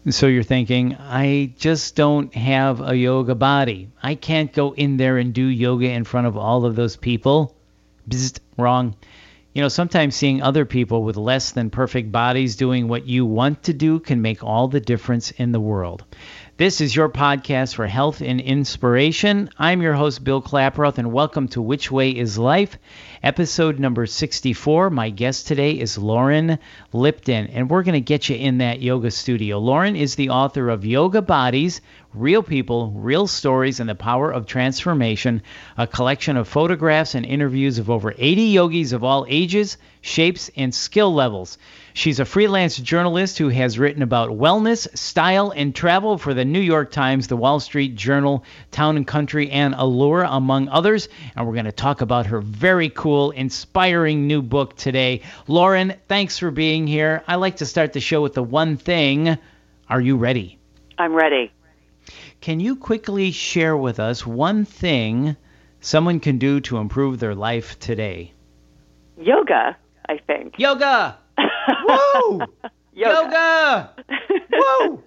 So you're thinking, I just don't have a yoga body. I can't go in there and do yoga in front of all of those people. Bzzt, wrong. Sometimes seeing other people with less than perfect bodies doing what you want to do can make all the difference in the world. This is your podcast for health and inspiration. I'm your host, Bill Klaproth, and welcome to Which Way is Life, episode number 64. My guest today is Lauren Lipton, and we're going to get you in that yoga studio. Lauren is the author of Yoga Bodies, Real People, Real Stories, and the Power of Transformation, a collection of photographs and interviews of over 80 yogis of all ages, shapes, and skill levels. She's a freelance journalist who has written about wellness, style, and travel for the New York Times, the Wall Street Journal, Town and Country, and Allure, among others. And we're going to talk about her very cool, inspiring new book today. Lauren, thanks for being here. I like to start the show with the one thing. Are you ready? I'm ready. Can you quickly share with us one thing someone can do to improve their life today? Yoga, I think. Yoga! Woo! Yoga! Woo!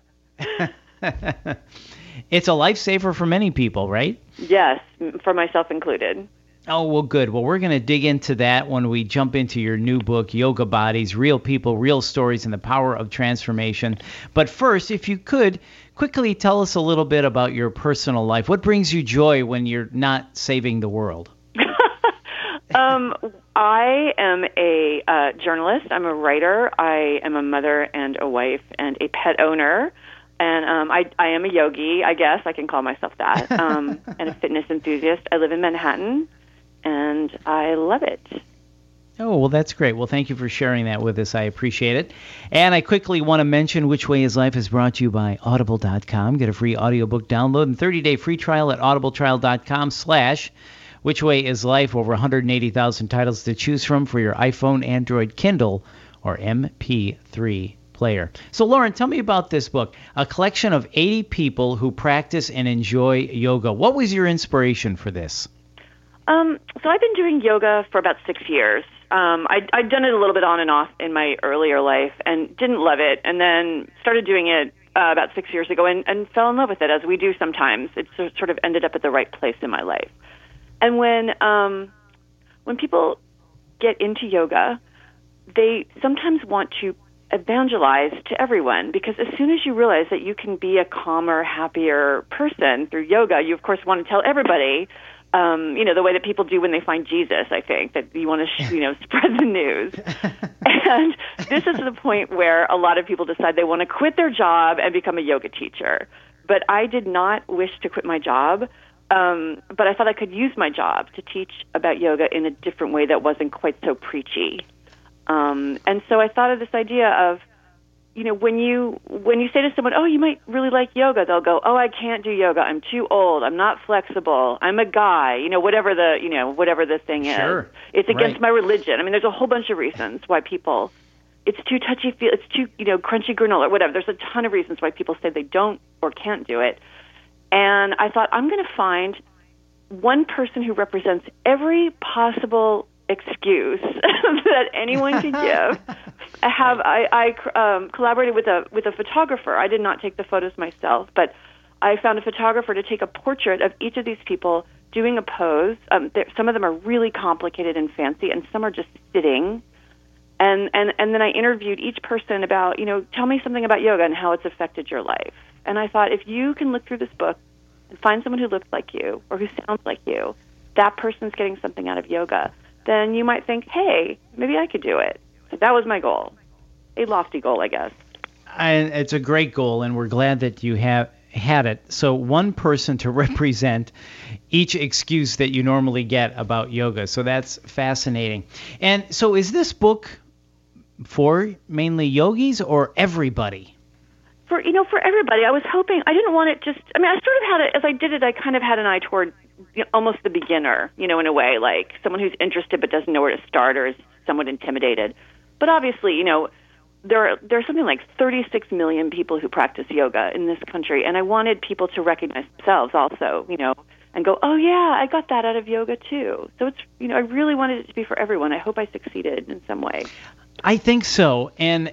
It's a lifesaver for many people, right? Yes, for myself included. Oh, well, good. Well, we're going to dig into that when we jump into your new book, Yoga Bodies, Real People, Real Stories, and the Power of Transformation. But first, if you could, quickly tell us a little bit about your personal life. What brings you joy when you're not saving the world? I am a journalist. I'm a writer. I am a mother and a wife and a pet owner. And I am a yogi, I guess. I can call myself that. And a fitness enthusiast. I live in Manhattan, and I love it. Oh, well, that's great. Well, thank you for sharing that with us. I appreciate it. And I quickly want to mention Which Way is Life is brought to you by Audible.com. Get a free audiobook download and 30-day free trial at audibletrial.com/Which Way is Life. Over 180,000 titles to choose from for your iPhone, Android, Kindle, or MP3 player. So, Lauren, tell me about this book, a collection of 80 people who practice and enjoy yoga. What was your inspiration for this? So I've been doing yoga for about 6 years. I'd done it a little bit on and off in my earlier life and didn't love it, and then started doing it about 6 years ago and fell in love with it, as we do sometimes. It sort of ended up at the right place in my life. And when people get into yoga, they sometimes want to evangelize to everyone, because as soon as you realize that you can be a calmer, happier person through yoga, you of course want to tell everybody, the way that people do when they find Jesus, I think, that you want to, spread the news. And this is the point where a lot of people decide they want to quit their job and become a yoga teacher. But I did not wish to quit my job. But I thought I could use my job to teach about yoga in a different way that wasn't quite so preachy. And so I thought of this idea of, when you say to someone, oh, you might really like yoga, they'll go, oh, I can't do yoga. I'm too old. I'm not flexible. I'm a guy. Whatever the thing Sure. is. It's against Right. my religion. I mean, there's a whole bunch of reasons why people, it's too touchy-feely, it's too, crunchy granola, whatever. There's a ton of reasons why people say they don't or can't do it. And I thought, I'm going to find one person who represents every possible excuse that anyone could give. I collaborated with a photographer. I did not take the photos myself, but I found a photographer to take a portrait of each of these people doing a pose. Some of them are really complicated and fancy, and some are just sitting. And then I interviewed each person about, tell me something about yoga and how it's affected your life. And I thought, if you can look through this book and find someone who looks like you or who sounds like you, that person's getting something out of yoga, then you might think, hey, maybe I could do it. So that was my goal. A lofty goal, I guess. And it's a great goal, and we're glad that you have had it. So one person to represent each excuse that you normally get about yoga. So that's fascinating. And so is this book for mainly yogis or everybody? For everybody. I was hoping, I didn't want it just, I sort of had it, as I did it, I kind of had an eye toward almost the beginner, in a way, like someone who's interested but doesn't know where to start or is somewhat intimidated. But obviously, there are something like 36 million people who practice yoga in this country, and I wanted people to recognize themselves also, and go, oh yeah, I got that out of yoga too. So it's, I really wanted it to be for everyone. I hope I succeeded in some way. I think so. And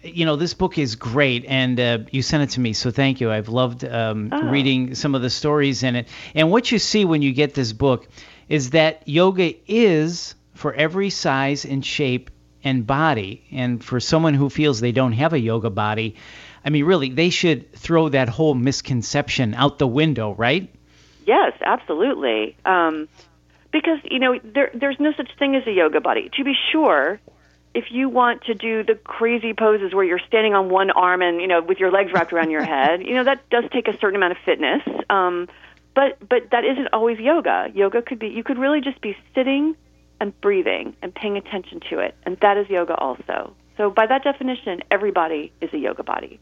this book is great, and you sent it to me, so thank you. I've loved reading some of the stories in it. And what you see when you get this book is that yoga is for every size and shape and body. And for someone who feels they don't have a yoga body, I mean, really, they should throw that whole misconception out the window, right? Yes, absolutely. Because, there's no such thing as a yoga body. To be sure, if you want to do the crazy poses where you're standing on one arm and, with your legs wrapped around your head, that does take a certain amount of fitness. But that isn't always yoga. Yoga you could really just be sitting and breathing and paying attention to it. And that is yoga also. So by that definition, everybody is a yoga body.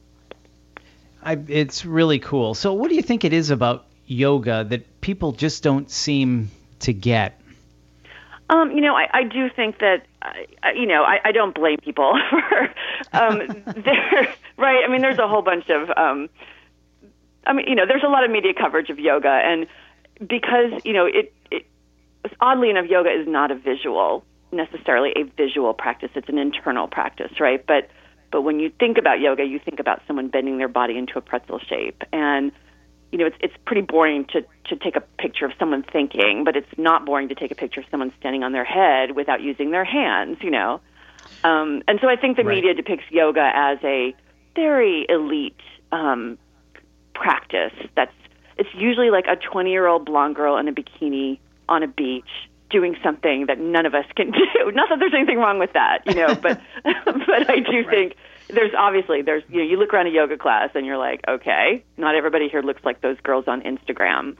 It's really cool. So what do you think it is about yoga that people just don't seem to get? I do think that, I don't blame people for, right. I mean, there's a whole bunch of, there's a lot of media coverage of yoga, and because, oddly enough, yoga is not necessarily a visual practice. It's an internal practice, right? But when you think about yoga, you think about someone bending their body into a pretzel shape, and it's pretty boring to take a picture of someone thinking, but it's not boring to take a picture of someone standing on their head without using their hands, And so I think the media depicts yoga as a very elite practice. It's usually like a 20-year-old blonde girl in a bikini on a beach doing something that none of us can do. Not that there's anything wrong with that, but but I do think there's you look around a yoga class and you're like, okay, not everybody here looks like those girls on Instagram.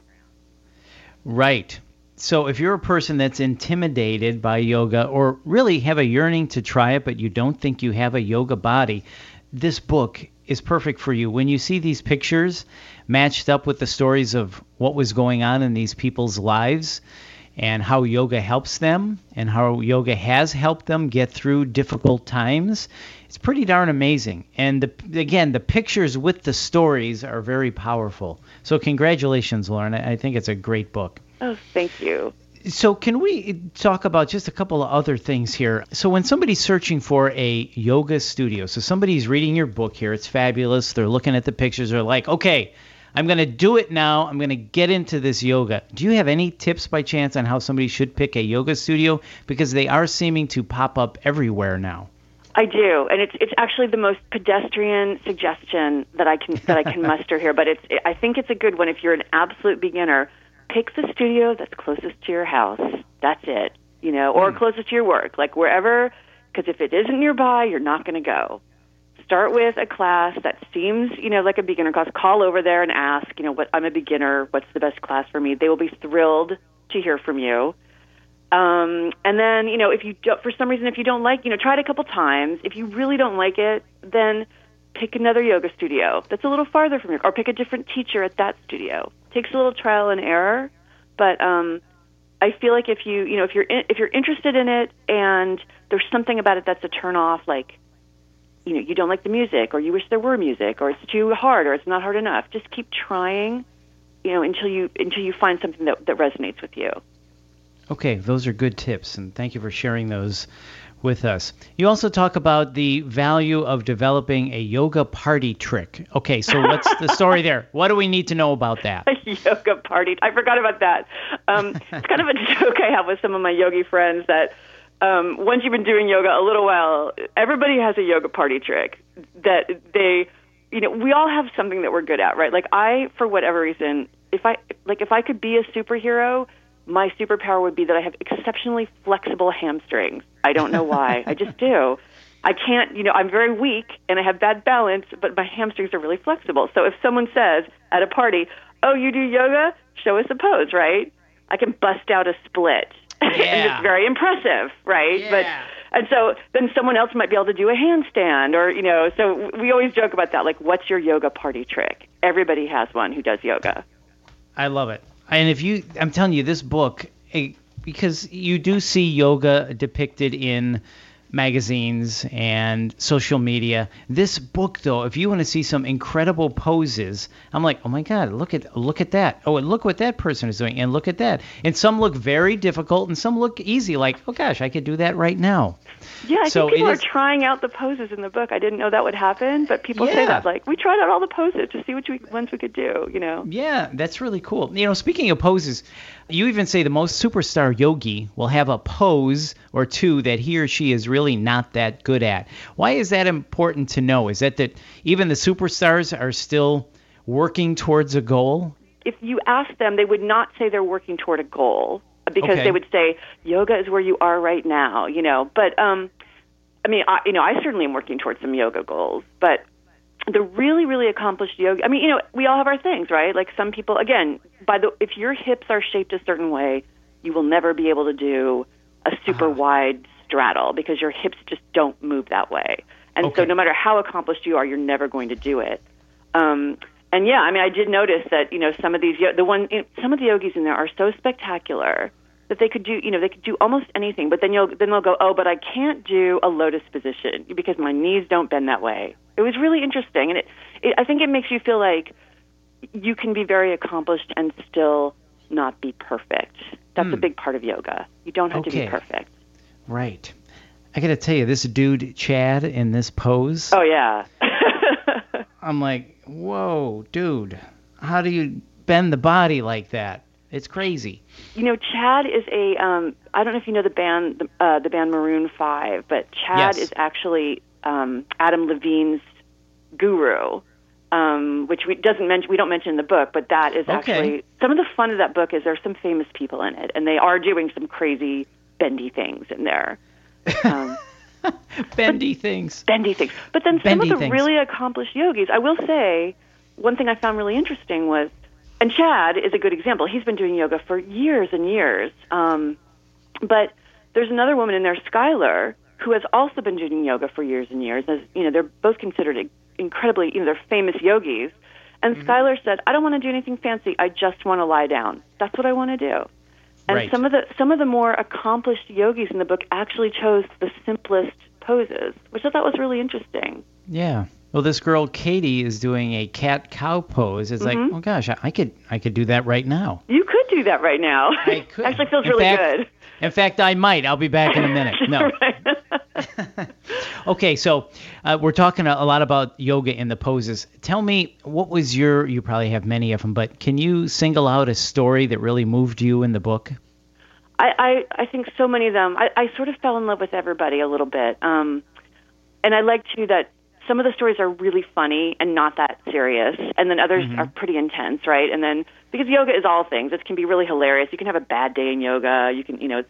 Right. So if you're a person that's intimidated by yoga or really have a yearning to try it, but you don't think you have a yoga body, this book is perfect for you. When you see these pictures matched up with the stories of what was going on in these people's lives and how yoga helps them and how yoga has helped them get through difficult times, it's pretty darn amazing. And again, the pictures with the stories are very powerful. So congratulations, Lauren. I think it's a great book. Oh, thank you. So can we talk about just a couple of other things here? So when somebody's searching for a yoga studio, so somebody's reading your book here, it's fabulous. They're looking at the pictures. They're like, okay, I'm going to do it now. I'm going to get into this yoga. Do you have any tips by chance on how somebody should pick a yoga studio? Because they are seeming to pop up everywhere now. I do, and it's actually the most pedestrian suggestion that I can muster here. But I think it's a good one if you're an absolute beginner. Pick the studio that's closest to your house. That's it, or closest to your work, like wherever. Because if it isn't nearby, you're not going to go. Start with a class that seems, like a beginner class. Call over there and ask, what I'm a beginner. What's the best class for me? They will be thrilled to hear from you. And then, if you don't, for some reason, if you don't like, try it a couple times. If you really don't like it, then pick another yoga studio that's a little farther from or pick a different teacher at that studio. Takes a little trial and error, but I feel like if you're interested in it and there's something about it that's a turn off, like you don't like the music, or you wish there were music, or it's too hard, or it's not hard enough, just keep trying, until you find something that resonates with you. Okay, those are good tips, and thank you for sharing those with us. You also talk about the value of developing a yoga party trick. Okay, so what's the story there? What do we need to know about that? A yoga party. I forgot about that. It's kind of a joke I have with some of my yogi friends that once you've been doing yoga a little while, everybody has a yoga party trick that they, we all have something that we're good at, right? Like for whatever reason, if I could be a superhero, my superpower would be that I have exceptionally flexible hamstrings. I don't know why. I just do. I can't, I'm very weak and I have bad balance, but my hamstrings are really flexible. So if someone says at a party, oh, you do yoga? Show us a pose, right? I can bust out a split. Yeah. And it's very impressive, right? Yeah. And so then someone else might be able to do a handstand or, so we always joke about that. Like, what's your yoga party trick? Everybody has one who does yoga. I love it. And I'm telling you, this book, because you do see yoga depicted in magazines and social media. This book, though, if you want to see some incredible poses, I'm like, oh my God, look at that. Oh, and look what that person is doing, and look at that. And some look very difficult, and some look easy. Like, oh gosh, I could do that right now. Yeah, I think people are trying out the poses in the book. I didn't know that would happen, but people say that, like, we tried out all the poses to see which ones we could do, you know? Yeah, that's really cool. You know, speaking of poses, you even say the most superstar yogi will have a pose or two that he or she is really not that good at. Why is that important to know? Is that even the superstars are still working towards a goal? If you ask them, they would not say they're working toward a goal, because they would say yoga is where you are right now, you know. But I mean, I certainly am working towards some yoga goals. But the really, really accomplished yoga, I mean, you know, we all have our things, right? Like some people, again, if your hips are shaped a certain way, you will never be able to do a super wide straddle because your hips just don't move that way. And so no matter how accomplished you are, you're never going to do it. And yeah, I mean, I did notice that, you know, some of the yogis in there are so spectacular that they could do almost anything. But then they'll go, oh, but I can't do a lotus position because my knees don't bend that way. It was really interesting, and I think it makes you feel like you can be very accomplished and still not be perfect. That's a big part of yoga. You don't have to be perfect. Right. I got to tell you, this dude Chad in this pose. Oh yeah. I'm like, whoa, dude, how do you bend the body like that? It's crazy. You know, Chad is I don't know if you know the band Maroon 5, but Chad is actually Adam Levine's guru, which we don't mention in the book, but that is actually some of the fun of that book is there's some famous people in it, and they are doing some crazy bendy things in there. Bendy things. But then some of the really accomplished yogis, I will say, one thing I found really interesting was, and Chad is a good example. He's been doing yoga for years and years. But there's another woman in there, Skylar, who has also been doing yoga for years and years. As you know, they're both considered incredibly, you know, they're famous yogis. And Skylar said, I don't want to do anything fancy. I just want to lie down. That's what I want to do. And some of the more accomplished yogis in the book actually chose the simplest poses, which I thought was really interesting. Yeah. Well, this girl Katie is doing a cat-cow pose. It's like, oh gosh, I could do that right now. You could do that right now. I could. Actually feels really good. In fact, I might. I'll be back in a minute. No. Okay, so we're talking a lot about yoga in the poses. Tell me, what was you probably have many of them, but can you single out a story that really moved you in the book? I think so many of them. I sort of fell in love with everybody a little bit. And I like, too, that some of the stories are really funny and not that serious, and then others are pretty intense, right? And then, because yoga is all things, it can be really hilarious. You can have a bad day in yoga. You can, you know,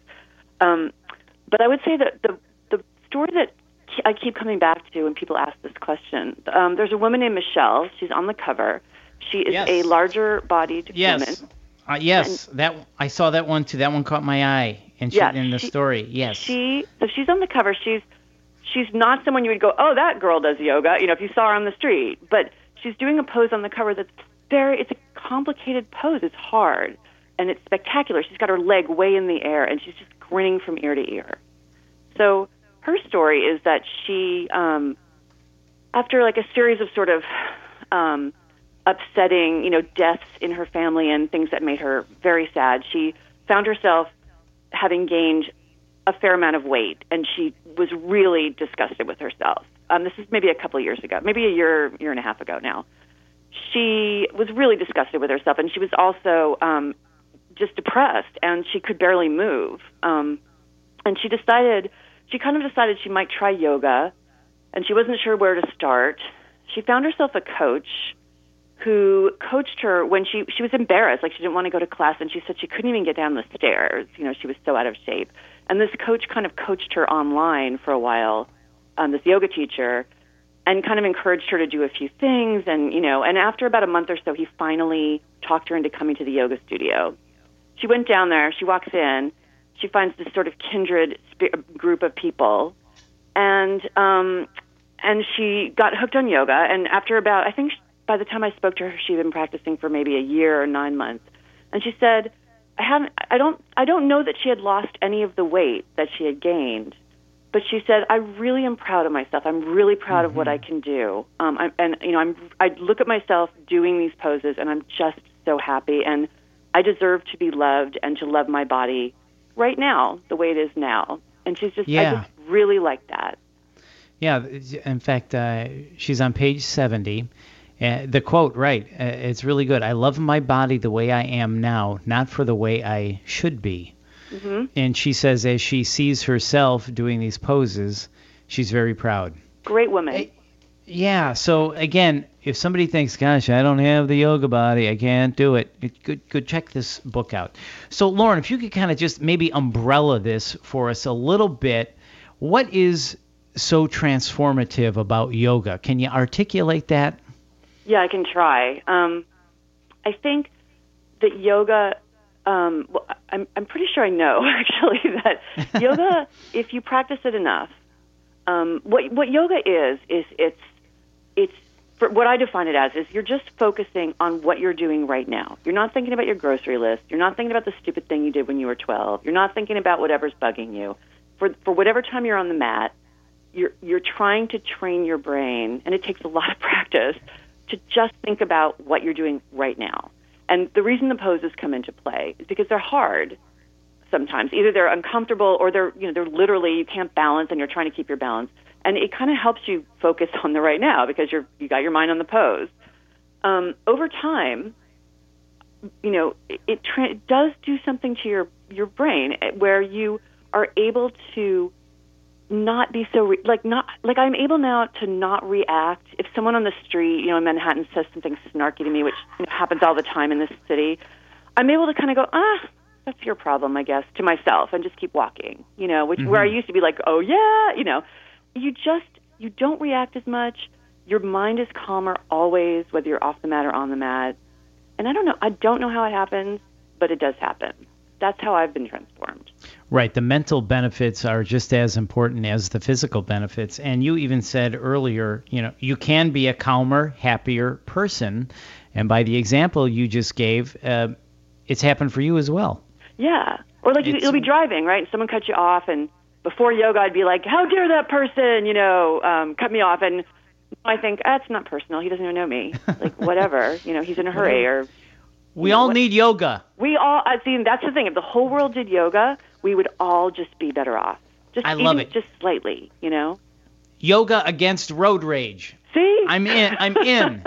but I would say that the story that I keep coming back to when people ask this question, there's a woman named Michelle. She's on the cover. She is a larger-bodied woman. Yes, I saw that one too. That one caught my eye, and in the story. Yes. So she's on the cover. She's not someone you would go, oh, that girl does yoga, you know, if you saw her on the street. But she's doing a pose on the cover that's it's a complicated pose. It's hard, and it's spectacular. She's got her leg way in the air, and she's just grinning from ear to ear. So her story is that she, after like a series of sort of upsetting, you know, deaths in her family and things that made her very sad, she found herself having gained a fair amount of weight, and she was really disgusted with herself. This is maybe a couple of years ago, maybe a year and a half ago now. She was really disgusted with herself, and she was also just depressed, and she could barely move. And she kind of decided she might try yoga, and she wasn't sure where to start. She found herself a coach who coached her when she was embarrassed, like she didn't want to go to class, and she said she couldn't even get down the stairs. You know, she was so out of shape. And this coach kind of coached her online for a while, this yoga teacher, and kind of encouraged her to do a few things. And, you know, and after about a month or so, he finally talked her into coming to the yoga studio. She went down there. She walks in. She finds this sort of kindred group of people. And she got hooked on yoga. And after about, I think by the time I spoke to her, she'd been practicing for maybe a year or 9 months. And she said, I don't know that she had lost any of the weight that she had gained, but she said, I really am proud of myself. I'm really proud of what I can do. I look at myself doing these poses, and I'm just so happy. And I deserve to be loved and to love my body right now, the way it is now. And she's just, I just really like that. Yeah, in fact, she's on page 70. The quote, right, it's really good. I love my body the way I am now, not for the way I should be. Mm-hmm. And she says as she sees herself doing these poses, she's very proud. Great woman. Yeah, so again, if somebody thinks, gosh, I don't have the yoga body, I can't do it, good check this book out. So Lauren, if you could kind of just maybe umbrella this for us a little bit, what is so transformative about yoga? Can you articulate that? Yeah, I can try. I think that yoga, I'm pretty sure I know, actually, that yoga, if you practice it enough, what yoga is it's for what I define it as is you're just focusing on what you're doing right now. You're not thinking about your grocery list. You're not thinking about the stupid thing you did when you were 12. You're not thinking about whatever's bugging you. For whatever time you're on the mat, you're trying to train your brain, and it takes a lot of practice, to just think about what you're doing right now. And the reason the poses come into play is because they're hard sometimes. Either they're uncomfortable or they're literally you can't balance and you're trying to keep your balance. And it kind of helps you focus on the right now because you got your mind on the pose. Over time, it does do something to your brain where you are able to not be so I'm able now to not react if someone on the street, in Manhattan says something snarky to me, which happens all the time in this city. I'm able to kind of go, that's your problem, I guess, to myself, and just keep walking. Where I used to be like, oh yeah, you don't react as much. Your mind is calmer always, whether you're off the mat or on the mat. And I don't know how it happens, but it does happen. That's how I've been transformed. Right. The mental benefits are just as important as the physical benefits. And you even said earlier, you can be a calmer, happier person. And by the example you just gave, it's happened for you as well. Yeah. Or you'll be driving, right? Someone cuts you off, and before yoga I'd be like, how dare that person, cut me off. And I think, it's not personal. He doesn't even know me. Whatever. He's in a hurry or... We all need yoga. We all, that's the thing. If the whole world did yoga, we would all just be better off. I love it. Just slightly, Yoga against road rage. See? I'm in.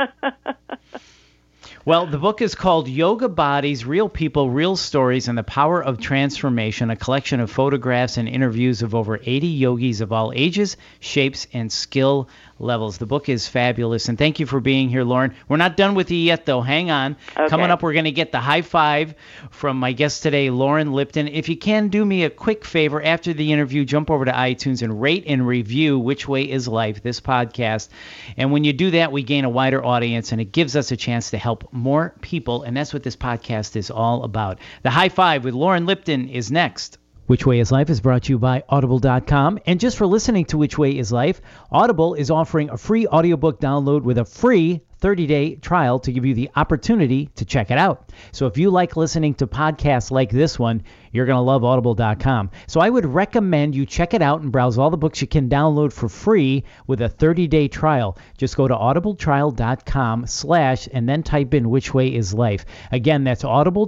Well, the book is called Yoga Bodies, Real People, Real Stories, and the Power of Transformation, a collection of photographs and interviews of over 80 yogis of all ages, shapes, and skill levels. The book is fabulous, and thank you for being here, Lauren. We're not done with you yet, though. Hang on. Okay. Coming up, we're going to get the high five from my guest today, Lauren Lipton. If you can, do me a quick favor. After the interview, jump over to iTunes and rate and review Which Way is Life, this podcast. And when you do that, we gain a wider audience, and it gives us a chance to help more people, and that's what this podcast is all about. The high five with Lauren Lipton is next. Which Way is Life is brought to you by Audible.com. And just for listening to Which Way is Life, Audible is offering a free audiobook download with a free 30-day trial to give you the opportunity to check it out. So if you like listening to podcasts like this one, you're going to love Audible.com. So I would recommend you check it out and browse all the books you can download for free with a 30-day trial. Just go to audibletrial.com/ and then type in Which Way is Life. Again, that's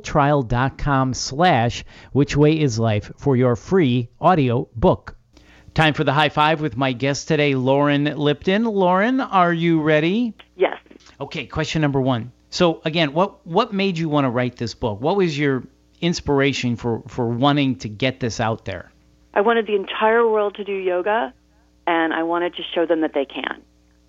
audibletrial.com/ Which Way is Life for your free audio book. Time for the high five with my guest today, Lauren Lipton. Lauren, are you ready? Yes. Okay, question number one. So again, what made you want to write this book? What was your inspiration for wanting to get this out there? I wanted the entire world to do yoga, and I wanted to show them that they can.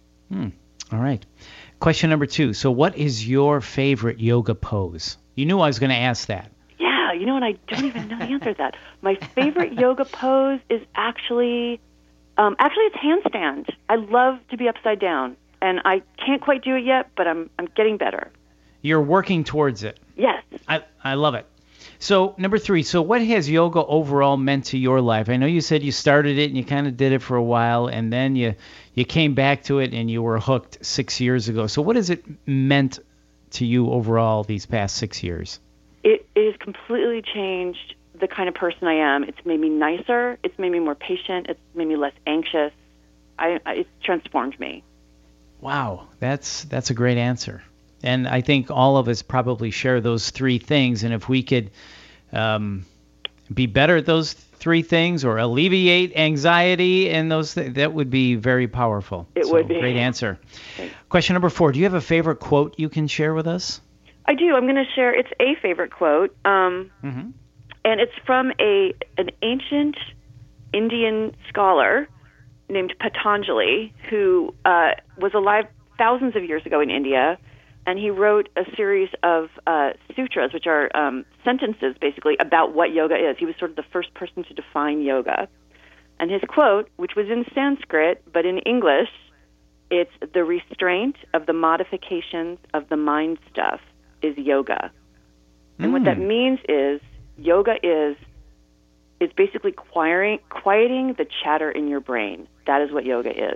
All right. Question number two. So what is your favorite yoga pose? You knew I was going to ask that. Yeah, and I don't even know the answer to that. My favorite yoga pose is actually it's handstand. I love to be upside down, and I can't quite do it yet, but I'm getting better. You're working towards it. Yes. I love it. So number three, so what has yoga overall meant to your life? I know you said you started it and you kind of did it for a while, and then you came back to it and you were hooked 6 years ago. So what has it meant to you overall these past 6 years? It has completely changed the kind of person I am. It's made me nicer. It's made me more patient. It's made me less anxious. It's transformed me. Wow, that's a great answer. And I think all of us probably share those three things. And if we could be better at those three things or alleviate anxiety and those that would be very powerful. It would be. Great answer. Thanks. Question number 4. Do you have a favorite quote you can share with us? I do. I'm going to share. It's a favorite quote. And it's from an ancient Indian scholar named Patanjali, who was alive thousands of years ago in India, and he wrote a series of sutras, which are sentences, basically, about what yoga is. He was sort of the first person to define yoga. And his quote, which was in Sanskrit, but in English, it's the restraint of the modifications of the mind stuff is yoga. And what that means is yoga is basically quieting the chatter in your brain. That is what yoga is.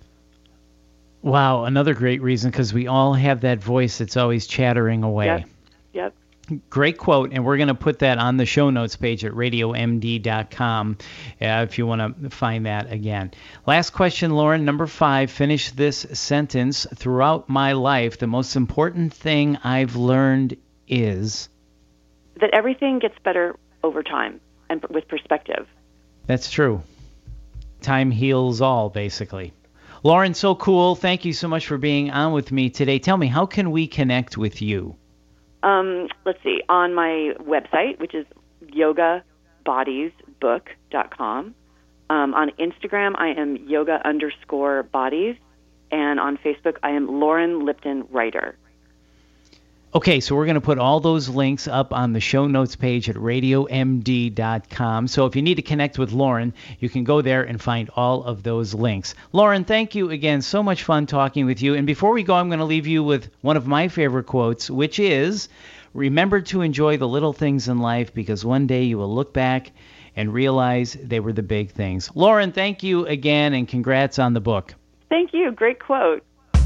Wow, another great reason, because we all have that voice that's always chattering away. Yep. Great quote, and we're going to put that on the show notes page at radiomd.com if you want to find that again. Last question, Lauren, number 5. Finish this sentence. Throughout my life, the most important thing I've learned is... that everything gets better over time and with perspective. That's true. Time heals all, basically. Lauren, so cool. Thank you so much for being on with me today. Tell me, how can we connect with you? Let's see. On my website, which is yogabodiesbook.com. On Instagram, I am yoga_bodies. And on Facebook, I am Lauren Lipton Writer. Okay, so we're going to put all those links up on the show notes page at radiomd.com. So if you need to connect with Lauren, you can go there and find all of those links. Lauren, thank you again. So much fun talking with you. And before we go, I'm going to leave you with one of my favorite quotes, which is, remember to enjoy the little things in life because one day you will look back and realize they were the big things. Lauren, thank you again, and congrats on the book. Thank you. Great quote.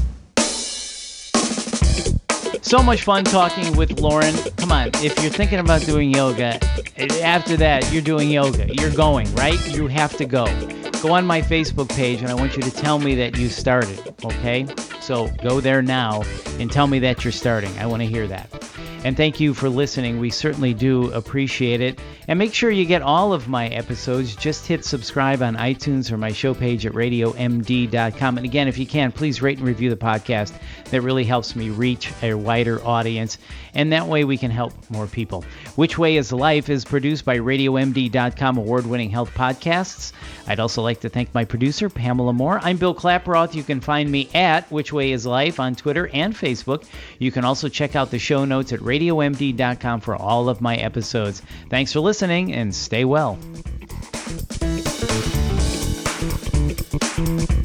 So much fun talking with Lauren. Come on, if you're thinking about doing yoga, after that, you're doing yoga. You're going, right? You have to go. Go on my Facebook page, and I want you to tell me that you started, okay? So go there now and tell me that you're starting. I want to hear that. And thank you for listening. We certainly do appreciate it. And make sure you get all of my episodes. Just hit subscribe on iTunes or my show page at radiomd.com. And again, if you can, please rate and review the podcast. That really helps me reach a wider audience. And that way we can help more people. Which Way is Life is produced by RadioMD.com award-winning health podcasts. I'd also like to thank my producer, Pamela Moore. I'm Bill Klaproth. You can find me at Which Way is Life on Twitter and Facebook. You can also check out the show notes at RadioMD.com for all of my episodes. Thanks for listening and stay well.